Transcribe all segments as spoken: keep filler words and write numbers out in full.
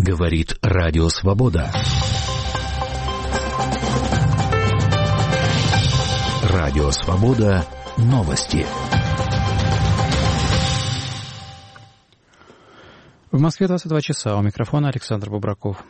Говорит Радио Свобода. Радио Свобода. Новости. В Москве двадцать два часа. У микрофона Александр Бубраков.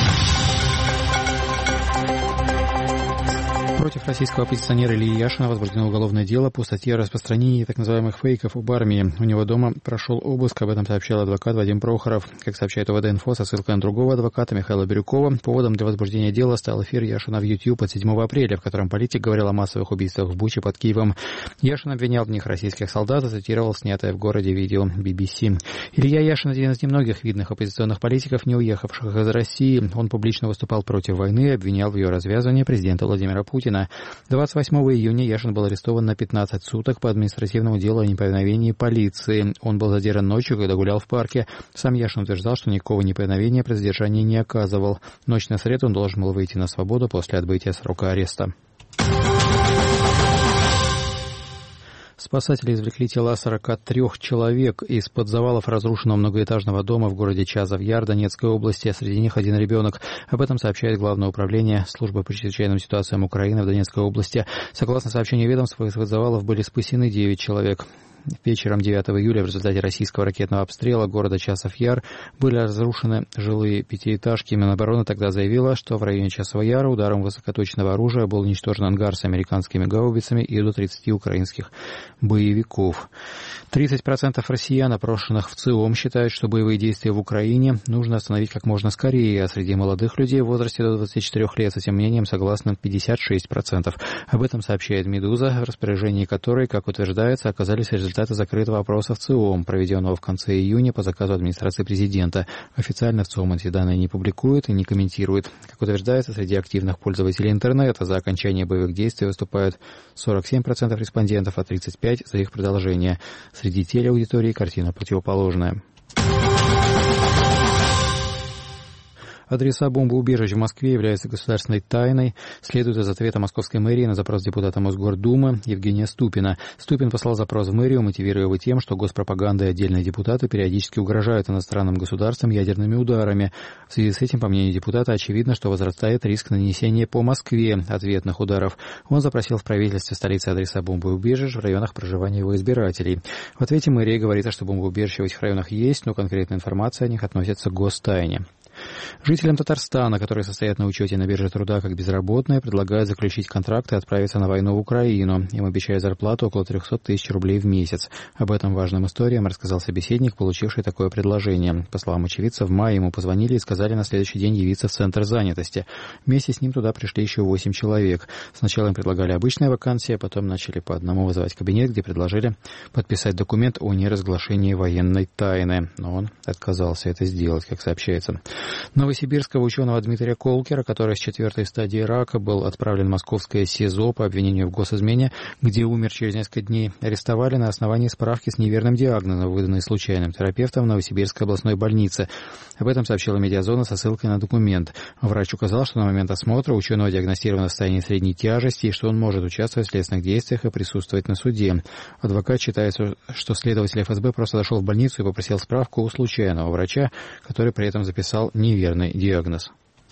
Против российского оппозиционера Ильи Яшина возбуждено уголовное дело по статье о распространении так называемых фейков об армии. У него дома прошел обыск, об этом сообщил адвокат Вадим Прохоров. Как сообщает ОВД-инфо, со ссылкой на другого адвоката Михаила Бирюкова, поводом для возбуждения дела стал эфир Яшина в YouTube от седьмого апреля, в котором политик говорил о массовых убийствах в Буче под Киевом. Яшин обвинял в них российских солдат и цитировал снятое в городе видео би би си. Илья Яшин один из немногих видных оппозиционных политиков, не уехавших из России. Он публично выступал против войны и обвинял в ее развязывании президента Владимира Путина. двадцать восьмого июня Яшин был арестован на пятнадцать суток по административному делу о неповиновении полиции. Он был задержан ночью, когда гулял в парке. Сам Яшин утверждал, что никакого неповиновения при задержании не оказывал. Ночь на среду он должен был выйти на свободу после отбытия срока ареста. Спасатели извлекли тела сорока трёх человек из-под завалов разрушенного многоэтажного дома в городе Чазов-Яр Донецкой области. Среди них один ребенок. Об этом сообщает Главное управление службы по чрезвычайным ситуациям Украины в Донецкой области. Согласно сообщению ведомства, из-под завалов были спасены девять человек. Вечером девятого июля в результате российского ракетного обстрела города Часов-Яр были разрушены жилые пятиэтажки. Минобороны тогда заявила, что в районе Часова Яра ударом высокоточного оружия был уничтожен ангар с американскими гаубицами и до тридцати украинских боевиков. тридцать процентов россиян, опрошенных в ЦИОМ, считают, что боевые действия в Украине нужно остановить как можно скорее, а среди молодых людей в возрасте до двадцати четырёх лет с этим мнением согласны пятьдесят шесть процентов. Об этом сообщает «Медуза», в распоряжении которой, как утверждается, оказались результаты Результаты закрытого опроса в ЦИОМ, проведенного в конце июня по заказу администрации президента. Официально в ЦИОМ эти данные не публикуют и не комментируют. Как утверждается, среди активных пользователей интернета за окончание боевых действий выступают сорок семь процентов респондентов, а тридцать пять процентов за их продолжение. Среди телеаудитории картина противоположная. Адреса бомбоубежищ в Москве являются государственной тайной, следует из ответа московской мэрии на запрос депутата Мосгордумы Евгения Ступина. Ступин послал запрос в мэрию, мотивируя его тем, что госпропаганда и отдельные депутаты периодически угрожают иностранным государствам ядерными ударами. В связи с этим, по мнению депутата, очевидно, что возрастает риск нанесения по Москве ответных ударов. Он запросил в правительстве столицы адреса бомбоубежищ в районах проживания его избирателей. В ответе мэрия говорит, что бомбоубежища в этих районах есть, но конкретная информация о них относится к гостайне. Жителям Татарстана, которые состоят на учете на бирже труда как безработные, предлагают заключить контракт и отправиться на войну в Украину. Им обещают зарплату около трехсот тысяч рублей в месяц. Об этом важном историям рассказал собеседник, получивший такое предложение. По словам очевидца, в мае ему позвонили и сказали на следующий день явиться в центр занятости. Вместе с ним туда пришли еще восемь человек. Сначала им предлагали обычные вакансии, а потом начали по одному вызывать кабинет, где предложили подписать документ о неразглашении военной тайны. Но он отказался это сделать, как сообщается. Новосибирского ученого Дмитрия Колкера, который с четвертой стадии рака был отправлен в московское СИЗО по обвинению в госизмене, где умер через несколько дней, арестовали на основании справки с неверным диагнозом, выданной случайным терапевтом в Новосибирской областной больнице. Об этом сообщила «Медиазона» со ссылкой на документ. Врач указал, что на момент осмотра ученого диагностировано состояние средней тяжести и что он может участвовать в следственных действиях и присутствовать на суде. Адвокат считает, что следователь эф эс бэ просто зашел в больницу и попросил справку у случайного врача, который при этом записал неверный диагноз.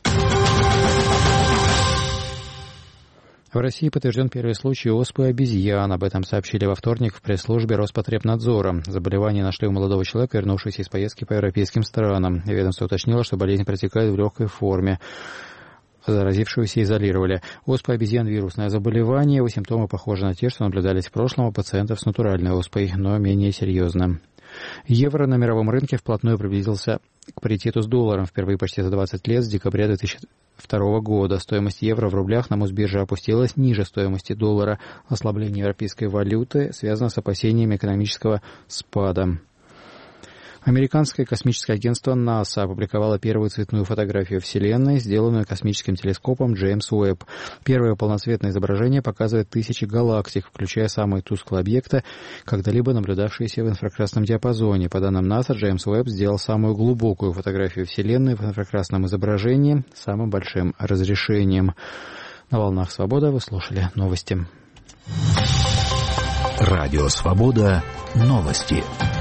В России подтвержден первый случай оспы обезьян. Об этом сообщили во вторник в пресс-службе Роспотребнадзора. Заболевание нашли у молодого человека, вернувшегося из поездки по европейским странам. Ведомство уточнило, что болезнь протекает в легкой форме. Заразившегося изолировали. Оспа обезьян – вирусное заболевание. Его симптомы похожи на те, что наблюдались в прошлом у пациентов с натуральной оспой, но менее серьезно. Евро на мировом рынке вплотную приблизился к паритету с долларом впервые почти за двадцать лет с декабря две тысячи второго года. Стоимость евро в рублях на Мосбирже опустилась ниже стоимости доллара. Ослабление европейской валюты связано с опасениями экономического спада. Американское космическое агентство НАСА опубликовало первую цветную фотографию Вселенной, сделанную космическим телескопом Джеймс Уэбб. Первое полноцветное изображение показывает тысячи галактик, включая самые тусклые объекты, когда-либо наблюдавшиеся в инфракрасном диапазоне. По данным НАСА, Джеймс Уэбб сделал самую глубокую фотографию Вселенной в инфракрасном изображении с самым большим разрешением. На волнах «Свобода» вы слушали новости. Радио «Свобода». Новости.